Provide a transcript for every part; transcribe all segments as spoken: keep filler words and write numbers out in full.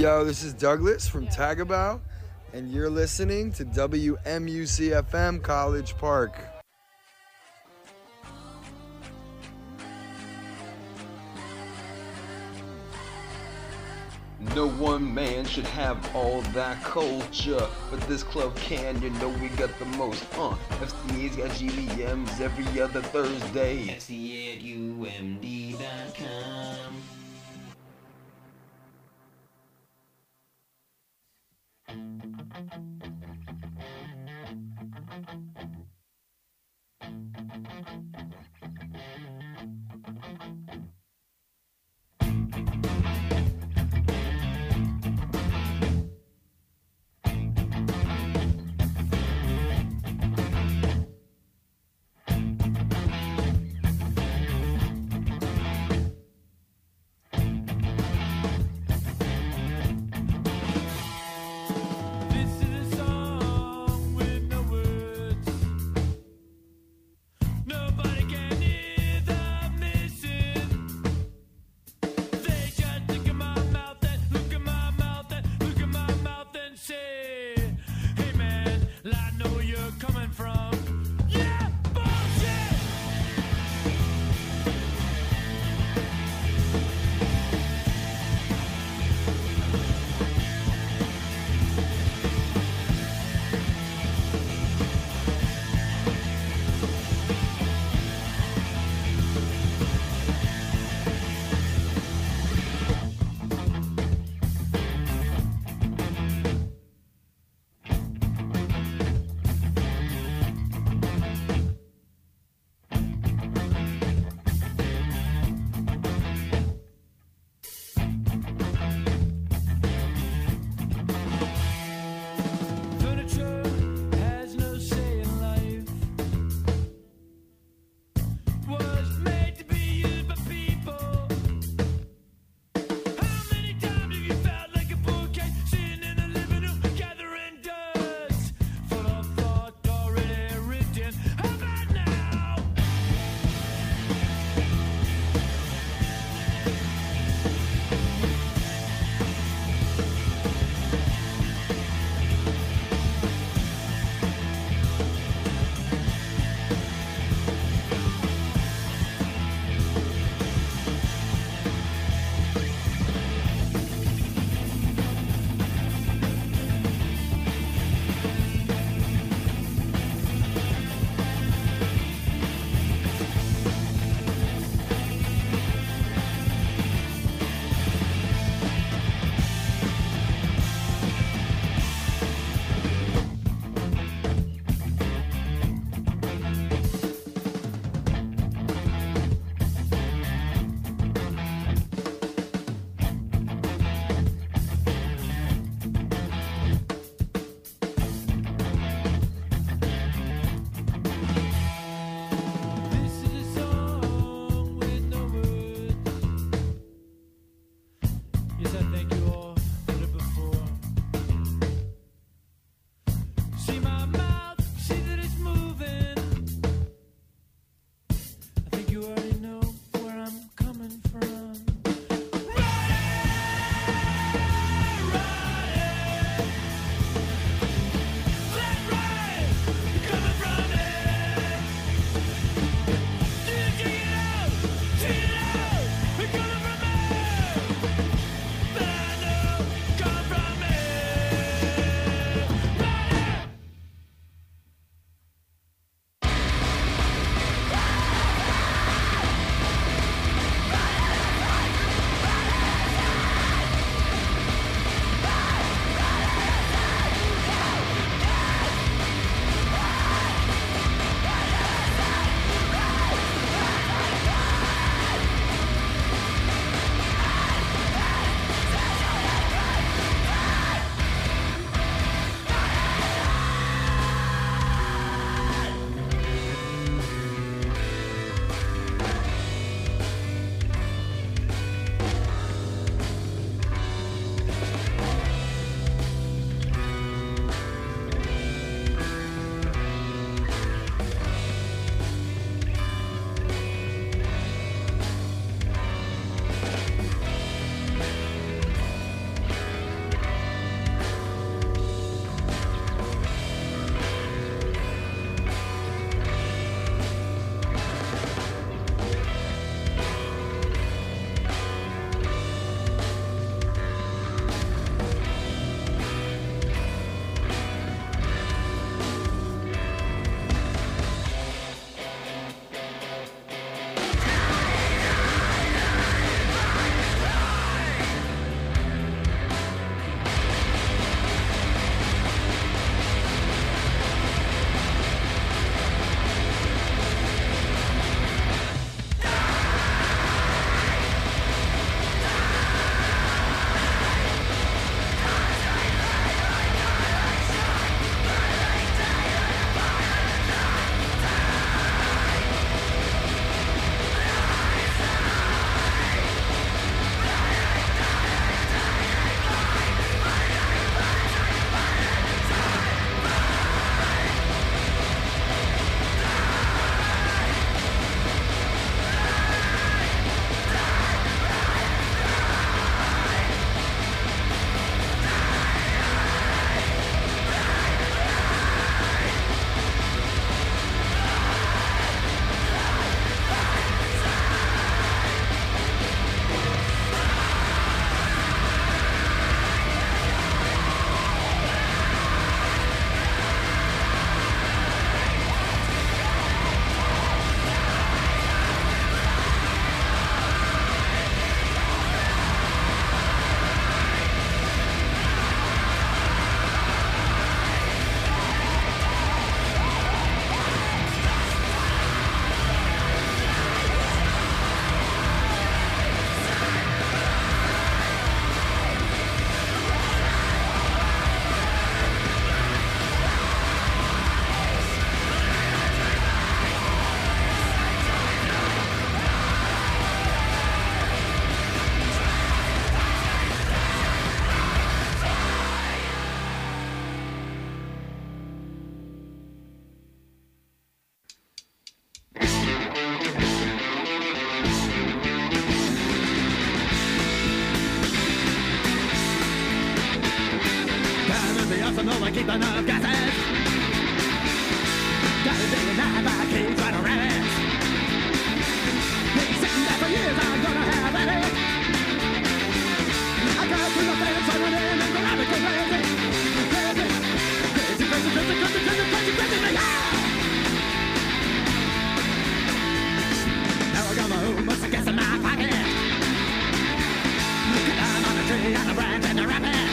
Yo, this is Douglas from Tagabout, and you're listening to W M U C F M College Park. No one man should have all that culture, but this club can, you know we got the most. Uh, F C A's got G V Ms every other Thursday. F C A at U M D dot com. so no one keep enough gases. Got a day and night by kids right around it. Been sitting there for years, I'm gonna have at it. I got through the fence, I went in and the rabbit go crazy. Crazy, crazy, crazy, crazy, crazy, crazy, crazy, crazy, crazy, yeah! Now I got my own muscle gas in my pocket. I'm on a tree, on a branch, and a rabbit.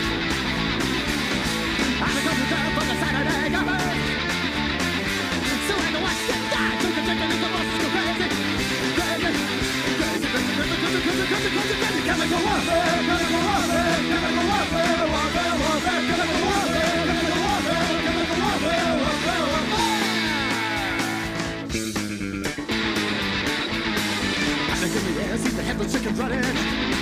I'm a couple down for the Saturday cover. So I can watch them die. So the chicken is the most crazy. Crazy, crazy, crazy, crazy, crazy, crazy, crazy, crazy, crazy. Chemical warfare, chemical warfare, chemical warfare, warfare, warfare, chemical warfare, chemical warfare, chemical warfare, warfare, warfare. I'm a good man, see the headless chickens running.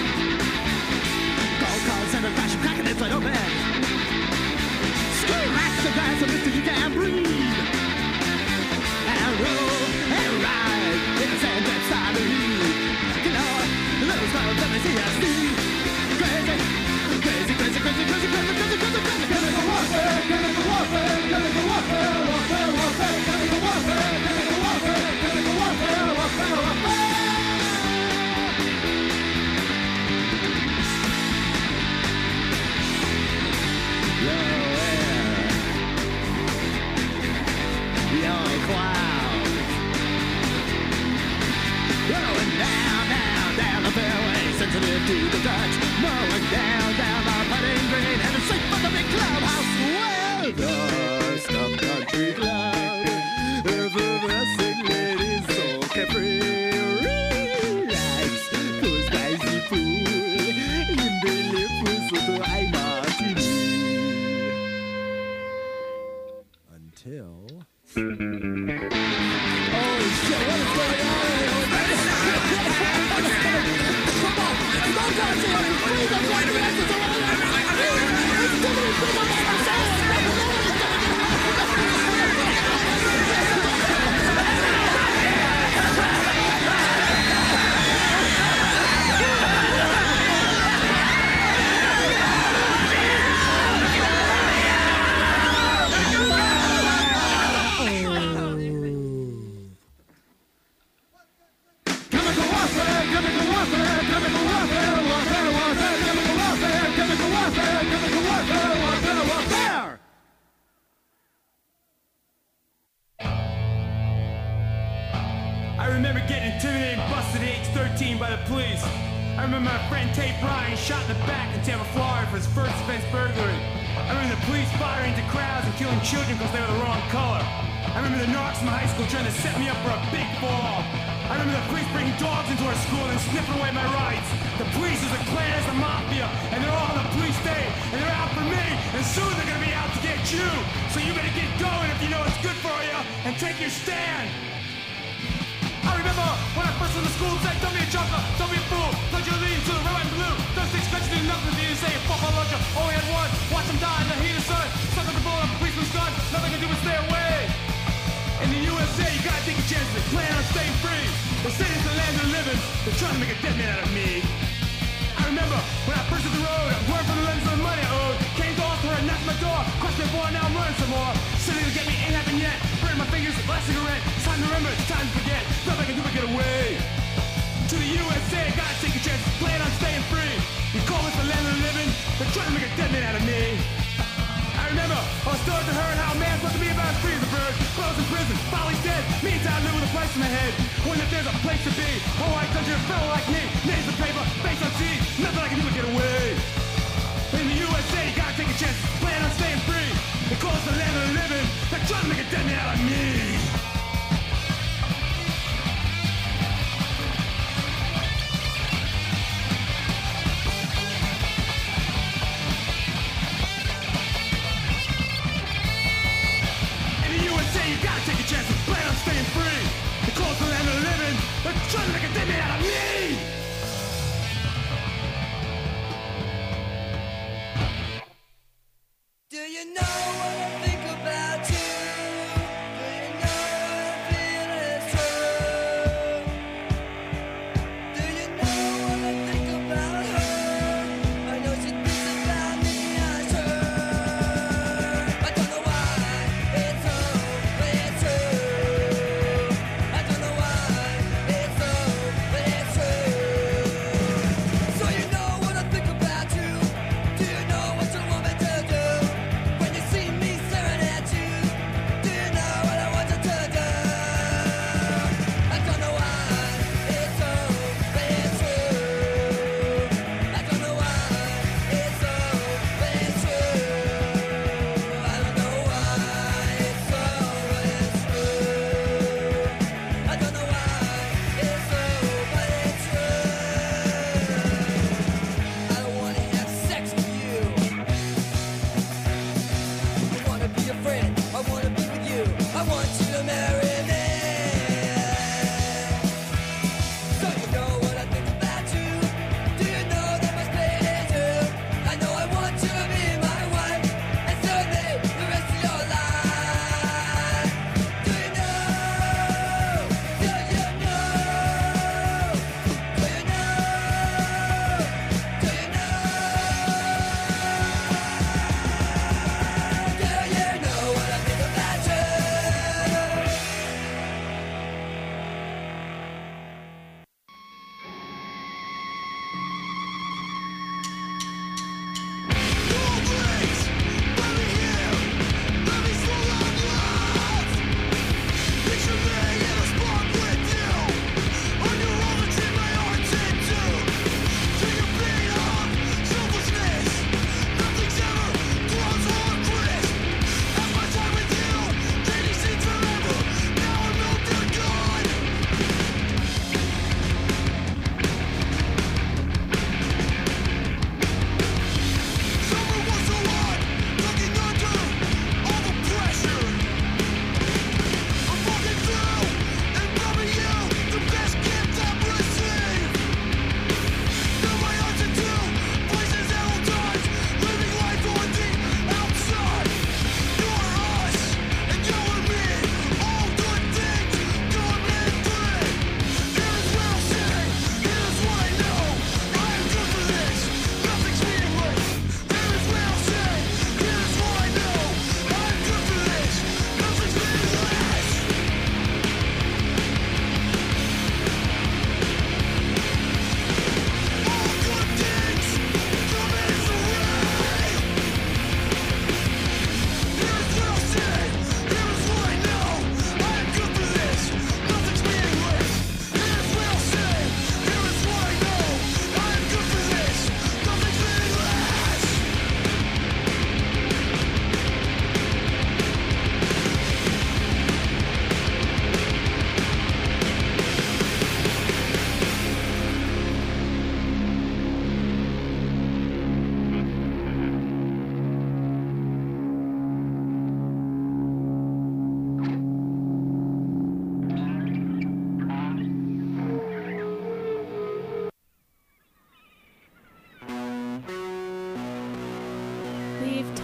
Gold cards and a crash, cracking it wide open. Scream, rash the glass of it you can't breathe. And roll and ride in the sand that's time to heat. You know, the little smile, let me see us see. Crazy, crazy, crazy, crazy, crazy, crazy, crazy, crazy, crazy. Chemical warfare, chemical warfare, chemical warfare, warfare, warfare, chemical warfare, chemical warfare, chemical warfare, warfare, warfare. Sensitive to the touch, mowing down, down our putting green, and a shape for the big clubhouse. Well, the stuff country club, effervescing ladies so carefree. Relax, those spicy fool, in the lips of the high martini. Until. Oh shit, what is going on? By the police. I remember my friend Tate Bryan shot in the back in Tampa, Florida for his first offense burglary. I remember the police firing into crowds and killing children because they were the wrong color. I remember the narcs in my high school trying to set me up for a big fall. I remember the police bringing dogs into our school and sniffing away my rights. The police is a clan, is a mafia, and they're all on the police state, and they're out for me, and soon they're gonna be out to get you. So you better get going if you know it's good for you, and take your stand. I remember when I first went to school, said, don't be a joker, don't be a fool, pledge your allegiance to the red, white, and blue. Those six countries do nothing for you to say, fuck my luncher, only had one, watch them die in the heat of the sun, suck up the bullet of a policeman's gun, nothing I can do but stay away. In the U S A, you gotta take a chance to plan on staying free. They say it's the land of the living, they're trying to make a dead man out of me. I remember when I first hit the road, I worked for the lens of the money I owed, came to offer and knocked my door, crushed their boy, now I'm learning some more. Sitting to get me ain't happened yet, burn my fingers, last cigarette, it's time to remember, it's time to forget, nothing I can do but get away. To the U S A, gotta take a chance, plan on staying free. You call this the land of the living, they're trying to make a dead man out of me. I remember, I was starting to hear how a man's supposed to be about as free as a bird, but I was in prison, finally dead, meantime I live with a price in my head. When if there's a place to be, oh I country, a fellow like me, names of paper, face on sea, nothing I can do but get away. In the U S A, you gotta take a chance, plan on staying free. They call us the land of the living, they're trying to make a dead man out of me. Trying to make a dead man out of me! Do you know what I think about you? Do you know what I feel is true? Do you know what I think about her? I know she thinks about me as her.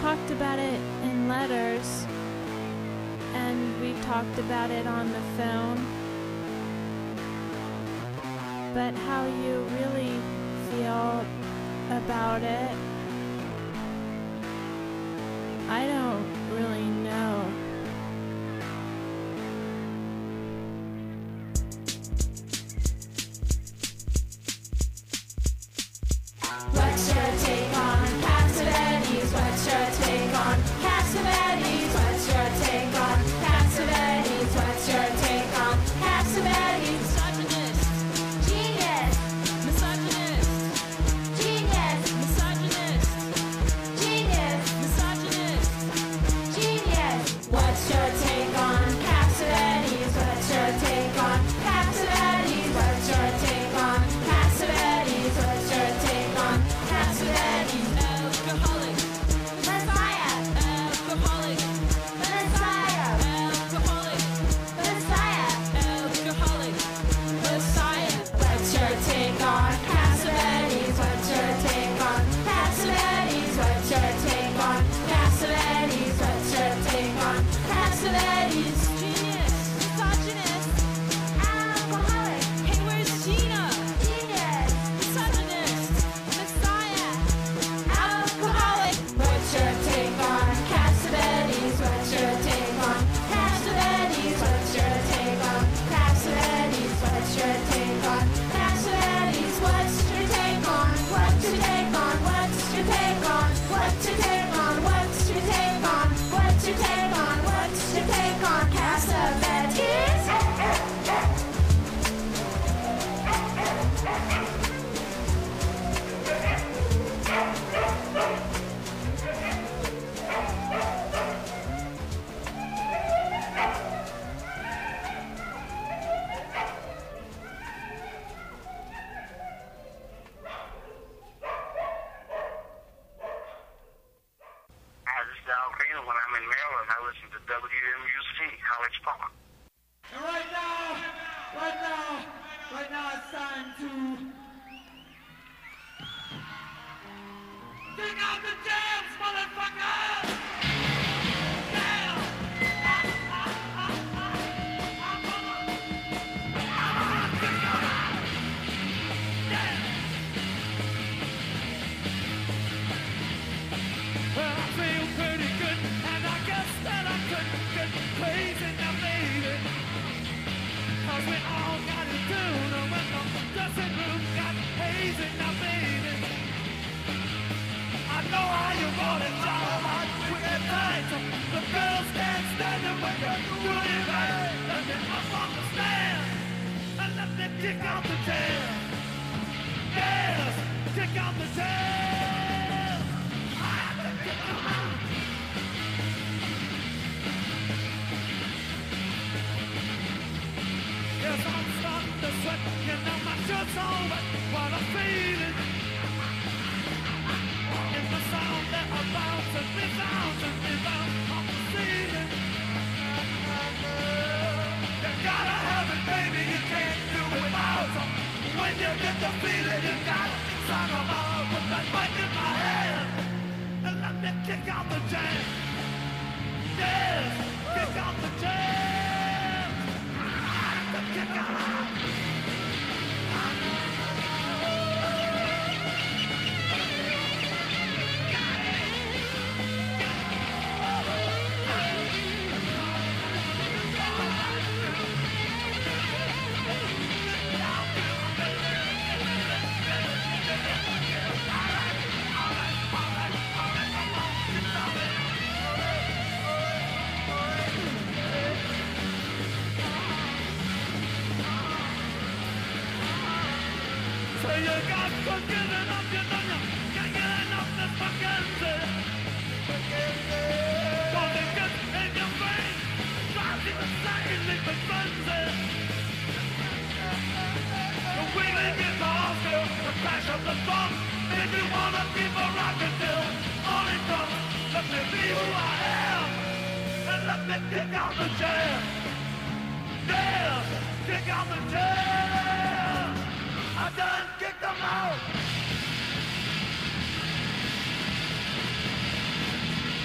talked about it in letters, and we talked about it on the phone. But how you really feel about it, I don't really know. What's your take on Cassavetes? What's your take on Cassavetes? What's your take on Cassavetes? What's your take on Cassavetes? Misogynist, genius. Misogynist, genius. Misogynist, genius. Misogynist, genius. What's your take on Cassavetes? What's your take on Cassavetes? What's your take on Cassavetes? What's your take on Cassavetes? Alcoholic, Messiah. Alcoholic, Messiah. Alcoholic, Messiah. Alcoholic, Messiah. What's your take on Cassavetes? What's your take on Cassavetes? What's your take on Cassavetes? What's your take on Cassavetes? Genius, misogynist, alcoholic. Hey, where's Gina? Genius, misogynist, Messiah, alcoholic. What's your take on Cassavetes? What's your take on Cassavetes? What's your take on Cassavetes? What's your take on Cassavetes? What's your take on? What's your take on? What's your take on? What's your take on? What's your take on? What's your take on? What's your take on Cassavetes? Hi, this is Al Green. When I'm in Maryland, I listen to W M U C, College Park. And right now, right now, right now it's time to kick out the jams, motherfucker! Yeah! Ah, ah, ah, ah, ah, mother- ah, kick out! Yeah! Well, I feel pretty good, and I guess that I could get crazy now, baby. Cause we all got it doing, and when the dressing room got hazy now, baby. I know how you want it, John, with that tight. The girls can't stand it when you're doing it right. Let me up on the stand, and let me kick out the jam. Yes, kick out the jam. I have to kick them out. Yes, I'm starting to sweat, you know my shirt's all wet, what I'm feeling. It's the sound that abounds and rebounds and rebounds off the ceiling. You gotta have it, baby, you can't do it without it. When you get the feeling, you gotta sound them out with that mic in my hand. And let me kick out the jam. Yes, kick out the jam. Kick out. So you got to get enough, you know you can't get enough this fucking shit. Cause it gets in your brain, drives you insane, leave it frenzy. The wheeling guitar still, the crash of the drum, make you wanna keep a rockin' till morning comes. Let me be who I am, and let me kick out the jam. Yeah, kick out the jam. I done kicked them out.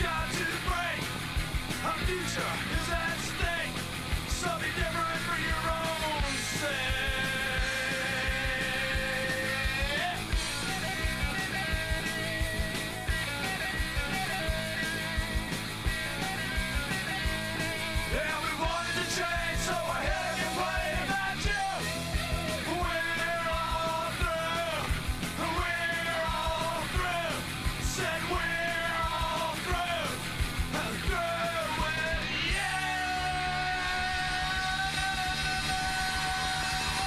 got to break. Our future is at stake. Something different for your own sake. Yeah, we wanted to change, so I hear you play about you. We're all through. We're all through. Said we're all through. Through with you.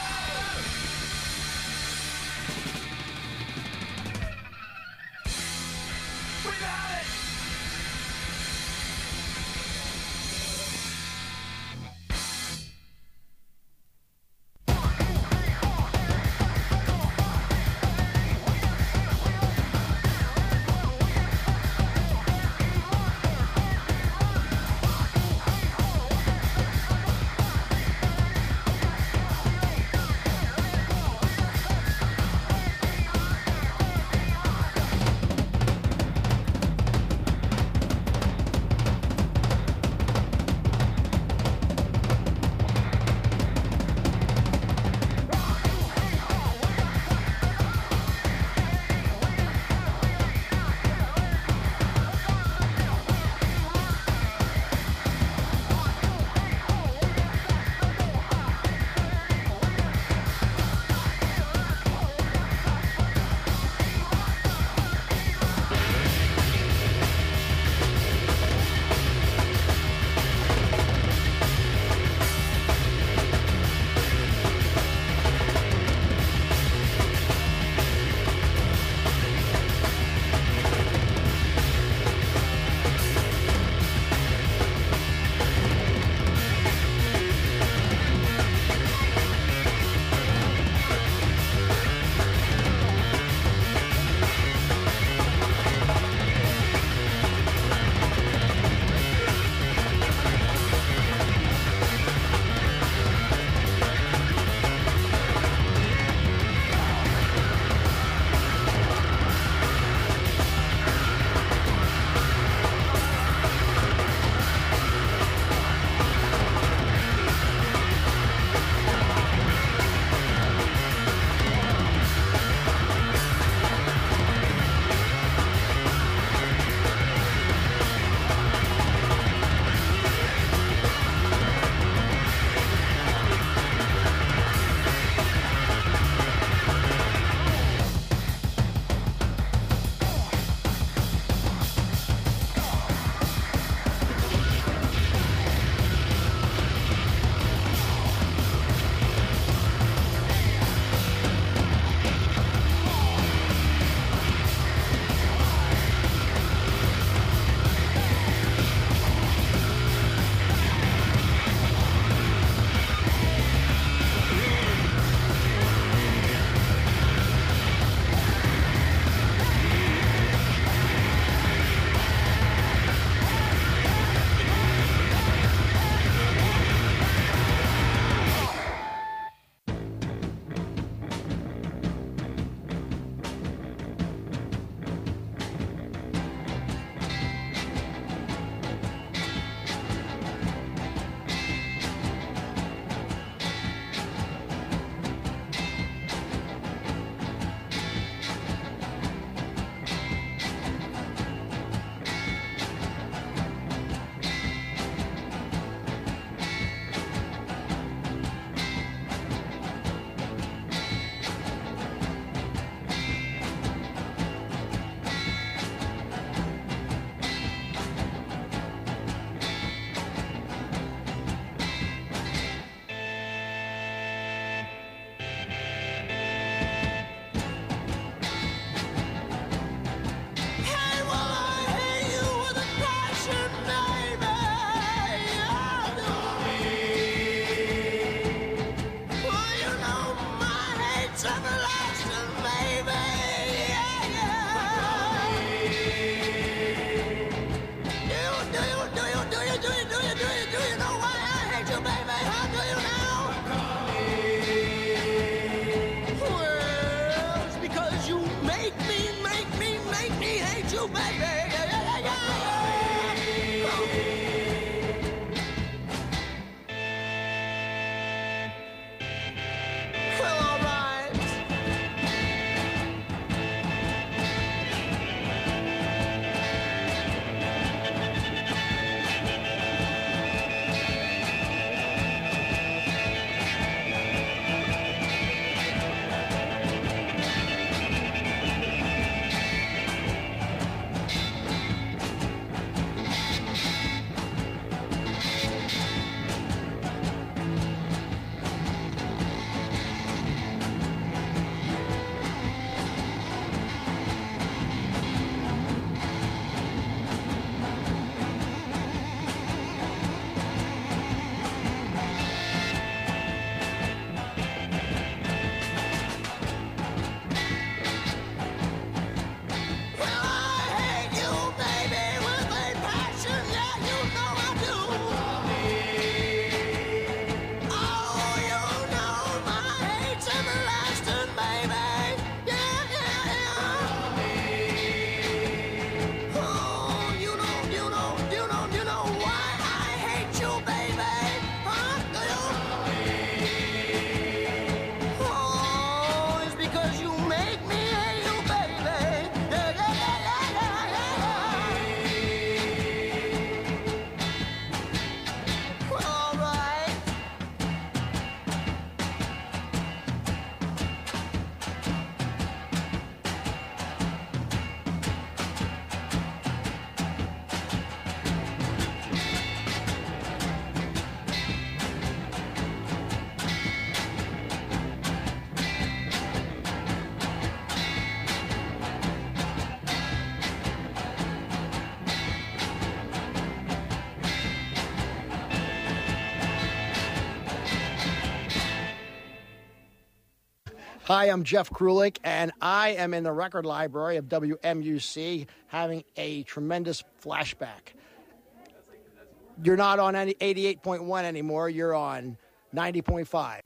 Hi, I'm Jeff Krulik, and I am in the record library of W M U C having a tremendous flashback. You're not on any eighty-eight point one anymore. You're on ninety point five.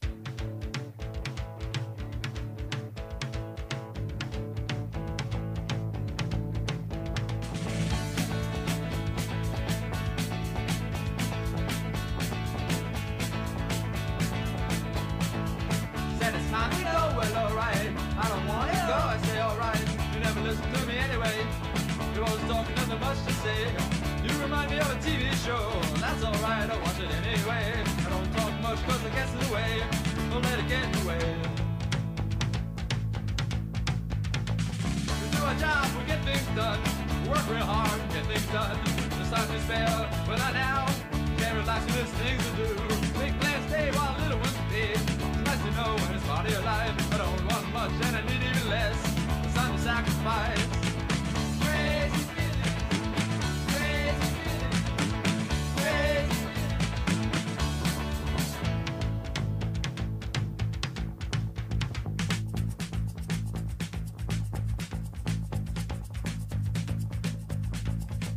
Said it's time to go, well, alright. I don't want to go, I say alright. You never listen to me anyway. You always talking, nothing much to say. You remind me of a T V show. That's alright, I watch it anyway. I don't talk much cause it gets in the way. Don't let it get in the way. We do our job, we get things done. Work real hard, get things done. The time to spare, but not now. Can't relax when there's things to do. Big plans stay while little ones stay. It's nice to know when it's part of your life. I don't want much and I need even less. It's time to sacrifice. Crazy feeling, crazy feeling, crazy feeling.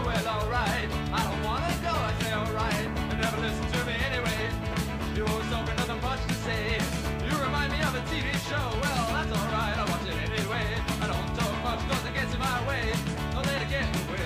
well, alright. I don't wanna go, I say alright. You never listen to me anyway. You always talking nothing much to say. You remind me of a T V show. Well, that's alright, I watch it anyway. I don't talk much cause it gets in my way. Don't let it get in the way.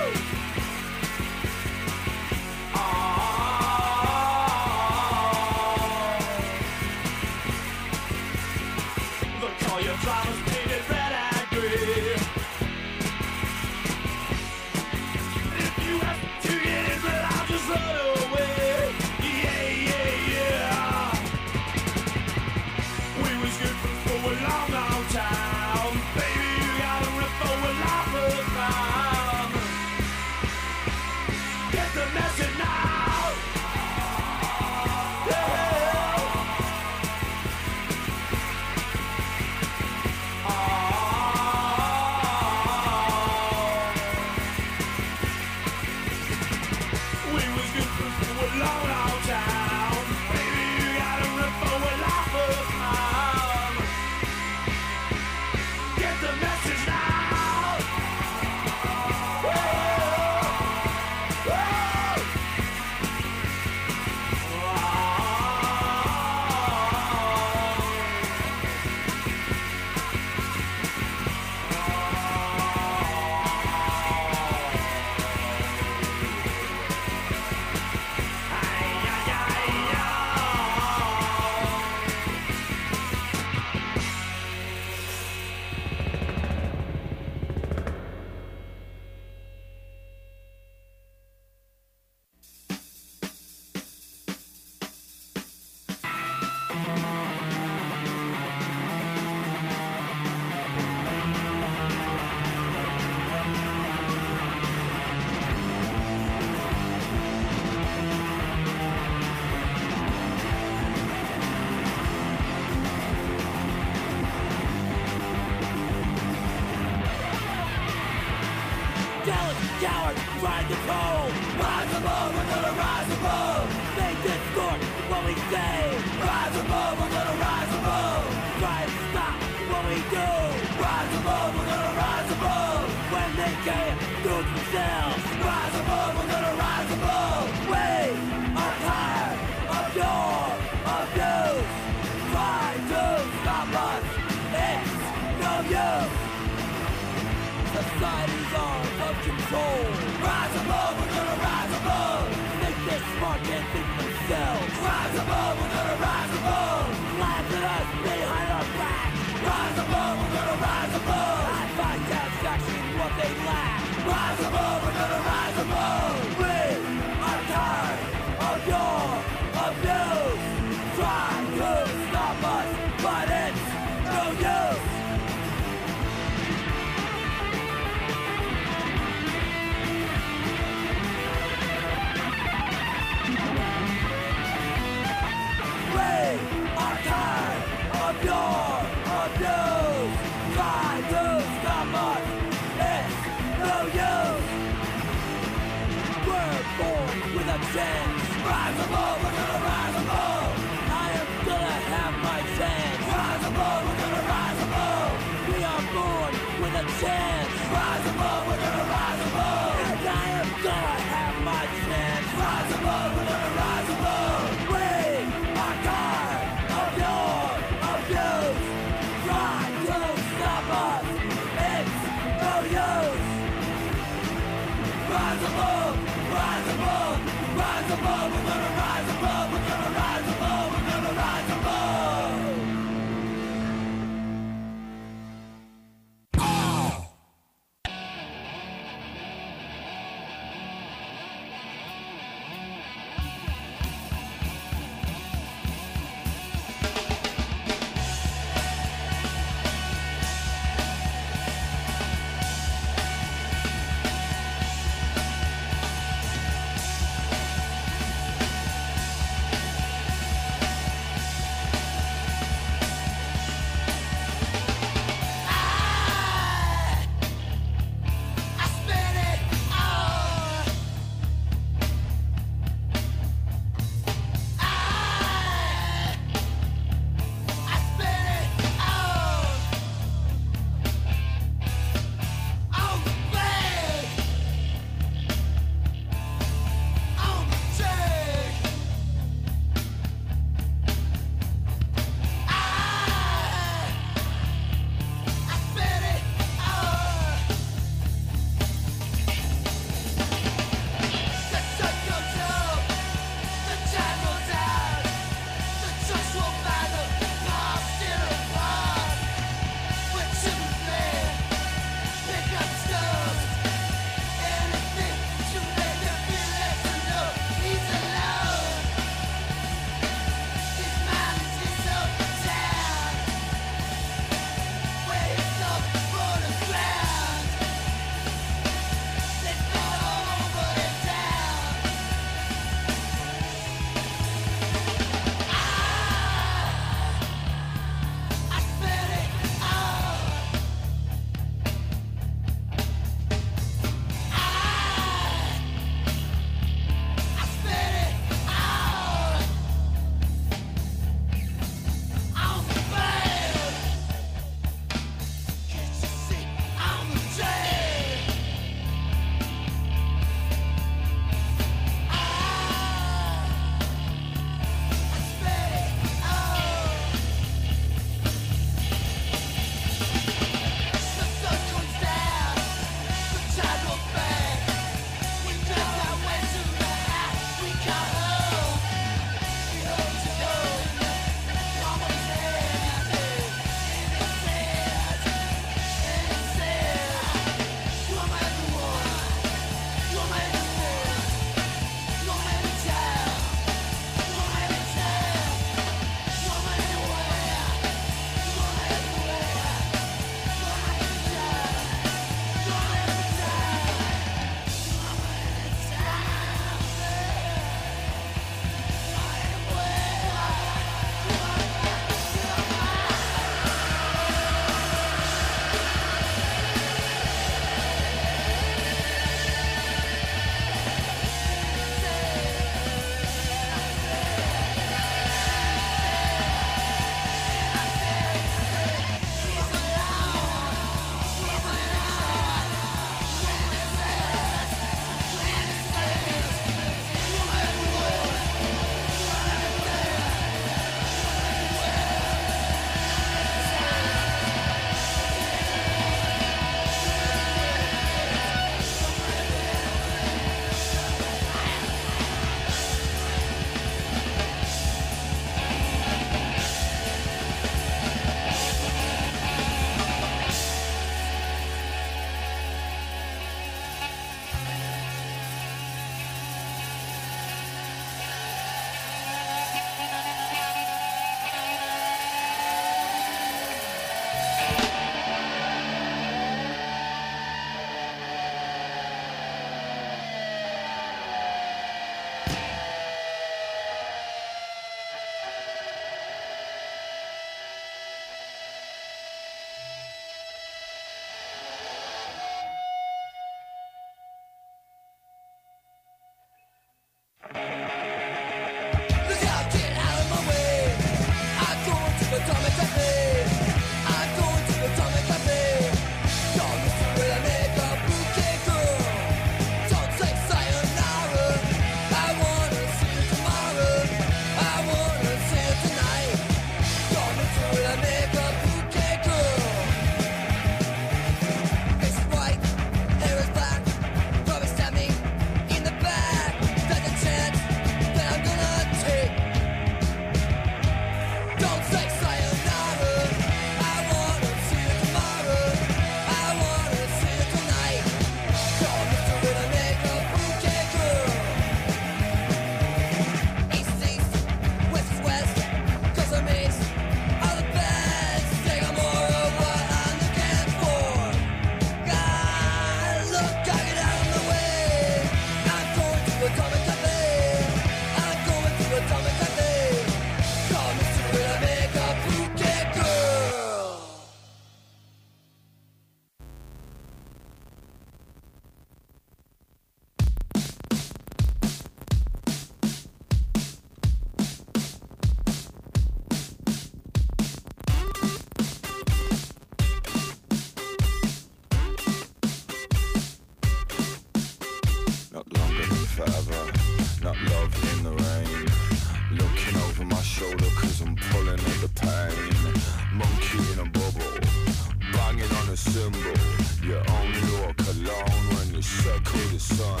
symbol. You only walk alone when you circle the sun.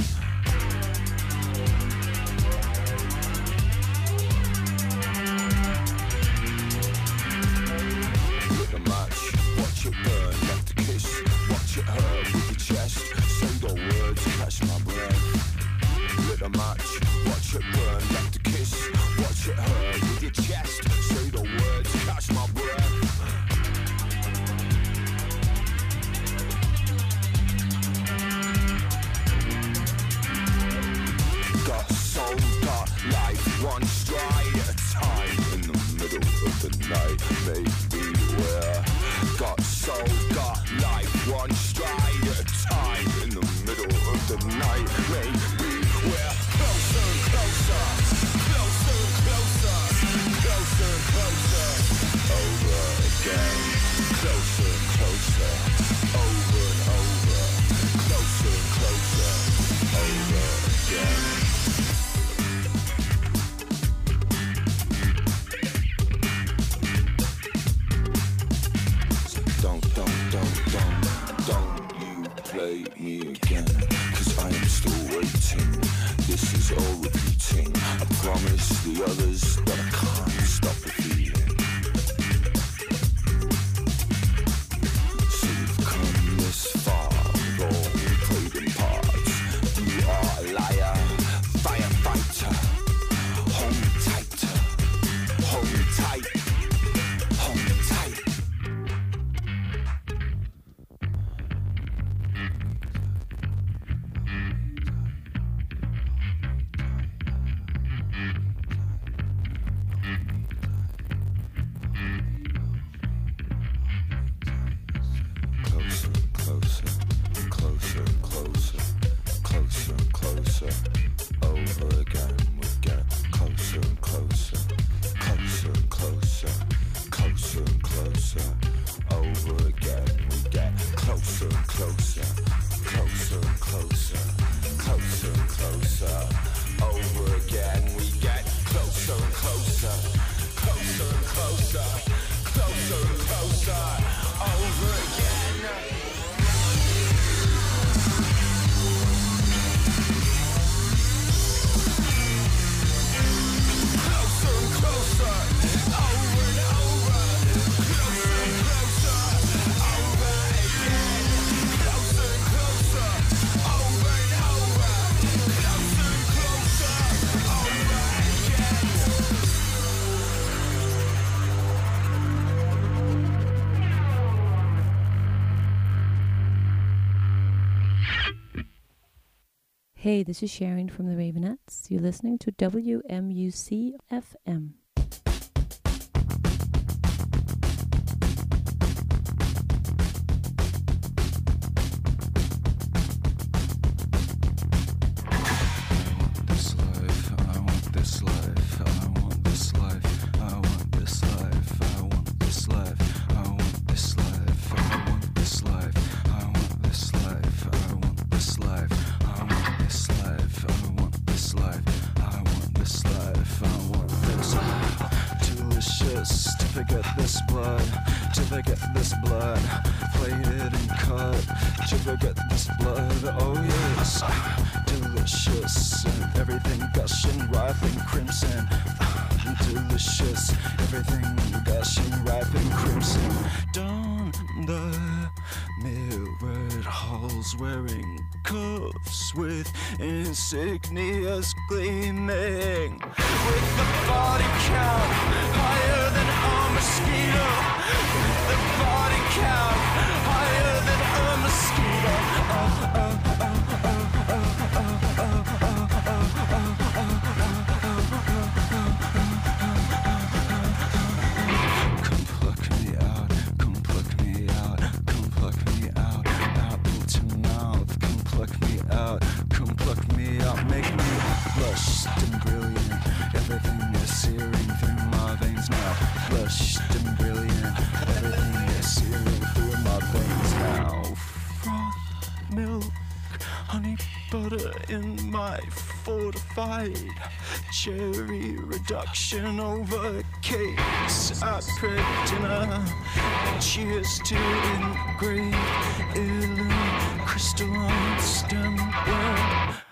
Lit a match, watch it burn, left a kiss, watch it hurt with your chest. Say the words, catch my breath. Lit a match, watch it burn, left a kiss, watch it hurt with your chest. Say the words, catch my breath. Got soul, got life, one stride at a time. In the middle of the night, maybe where. Got soul, got life, one stride at a time. In the middle of the night, maybe where. Closer and closer, closer and closer, closer and closer. Over again, closer and closer, over and over, closer and closer, over again. Don't, don't, don't, don't, don't you play me again, 'cause I am still waiting. This is all repeating. I promise the others that I can't stop repeating. So you've come this far, we've all played in parts. You are a liar, firefighter. Hold me tighter, hold me tight, hold me tight. Closer, closer, closer, closer, closer, closer. Over again, we get closer and closer, closer and closer, closer and closer. Over again, we get closer and closer, closer and closer, closer and closer. Over again, we get closer and closer, closer and closer, closer and closer. Over again. Closer and closer, over and over, closer and closer, over again. Closer and closer, over and over, closer and closer, over again. Hey, this is Sharon from the Ravenettes. You're listening to W M U C F M. This life, I want this life, I want this life, I want this life, I want this life, I want this life, I want this life, I want this life, I want this life, I want this life, I want this life, I want this life, I want this life. Delicious to forget this blood, to forget this blood, plated and cut, to forget this blood, oh yes. Delicious, and everything gushing, ripe and crimson. Delicious, everything gushing, ripe and crimson. Down the mirrored halls, wearing cuffs with insignias gleaming, with the body count higher than a mosquito, with the body count higher than a mosquito. Oh, oh, oh, oh, oh, oh, oh, oh, come pluck me out, come pluck me out, come pluck me out, apple to mouth, come pluck me out, come pluck me out, make me blushed and brilliant, everything is searing through my veins now, blushed and brilliant, everything is searing through my veins now, froth, milk, honey, butter in my fortified. Cherry reduction over cakes at dinner. Cheers to engraved heirloom crystalline stemware.